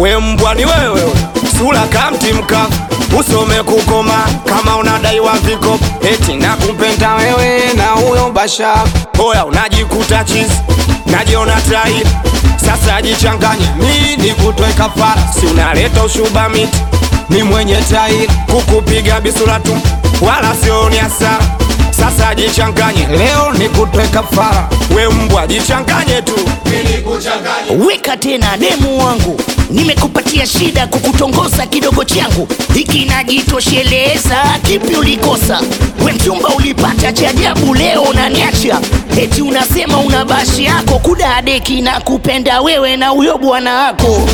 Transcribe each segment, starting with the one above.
we mbwa ni wewe, sura kamtimka, usome kukoma kama unadaiwa viko. Eti nakupenda wewe na huyo Basha, oya unajikuta chizi, najiona tai. Sasa jichanganye nini kutoe kafara, si unaleta ushuba miti, ni mwenye tai kukupiga bisura tu, wala sioni hasara. Sasa jichanganye leo ni kutoe kafara, we mbwa jichanganye tu. Weka tena demu wangu, nimekupatia shida kukutongoza kidogo changu, hiki najitosheleza, kipi ulikosa? We mchumba ulipata cha ajabu, leo unaniacha. Eti unasema una Bashi yako kudadeki, na kupenda wewe na huyo bwana wako.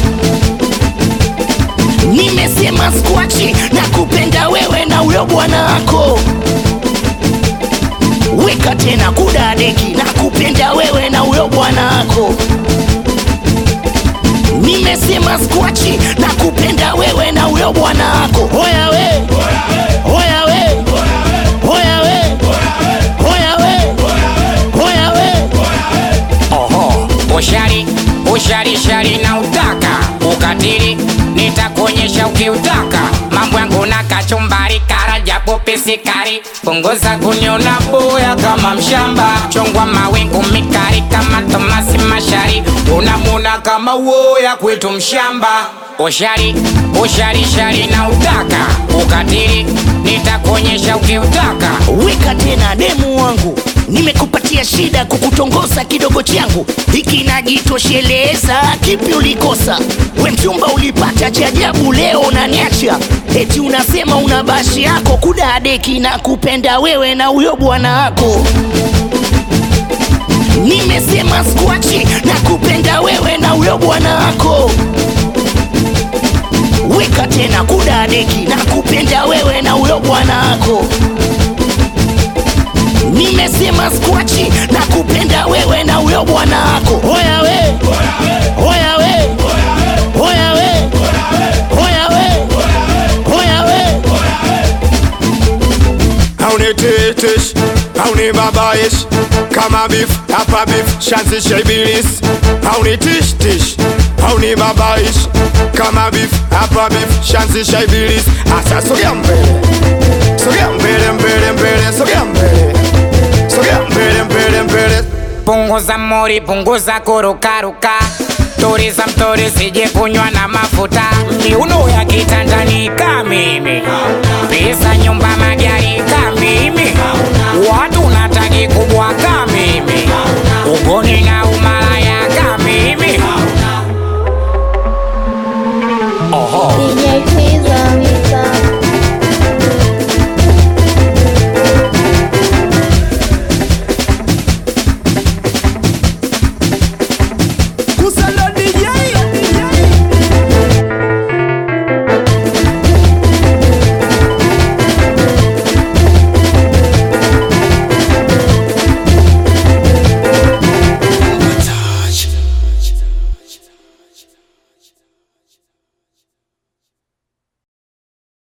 Nimesema squachi, na kupenda wewe na huyo bwana wako. Weka tena kudadeki, na kupenda wewe na huyo bwana wako. Nimesema squachi, na kupenda wewe na huyo bwana wako. Hoya we, hoya we, hoya we, hoya we, hoya we. Oho, ushari na utaka ukatili, nitakuonyesha ukiutaka. Mambo yangu na kachumbari, karajabu pisikari, punguza kuniona boya kama mshamba. Chongwa mawingu mikari kama Tomasi Mashari, unamuna kama woya kwetu mshamba. Ushari na utaka ukatili, nitakuonyesha ukiutaka. Weka tena demu wangu, nimekupatia shida kukutongoza kidogo changu, hiki najitosheleza, kipi ulikosa? We mchumba ulipata cha ajabu, leo unaniacha. Eti unasema una Bashi yako kudadeki, na kupenda wewe na huyo bwana wako. Nimesema squachi, na kupenda wewe na huyo bwana wako. Weka tena kudadeki, na kupenda wewe na huyo bwana wako. Nimesema squachi, na kupenda wewe na huyo bwana wako. Hoya we, hoya we, hoya we, hoya we, hoya we. Haunitetesh, haunibabayesh, kama beef, hapa beef, shanzisha ibilisi. Haunitishtish, haunibabayesh, kama beef, hapa beef, shanzisha ibilisi. Asa sogea mbele, sogea mbele mbele mbele, sogea mbele, sogea mbele mbele mbele. Punguza mori, punguza kurukaruka, turiza mtori sije kunywa na mafuta. Miuno ya kitandani kamimi, pesa nyumba magari kamimi.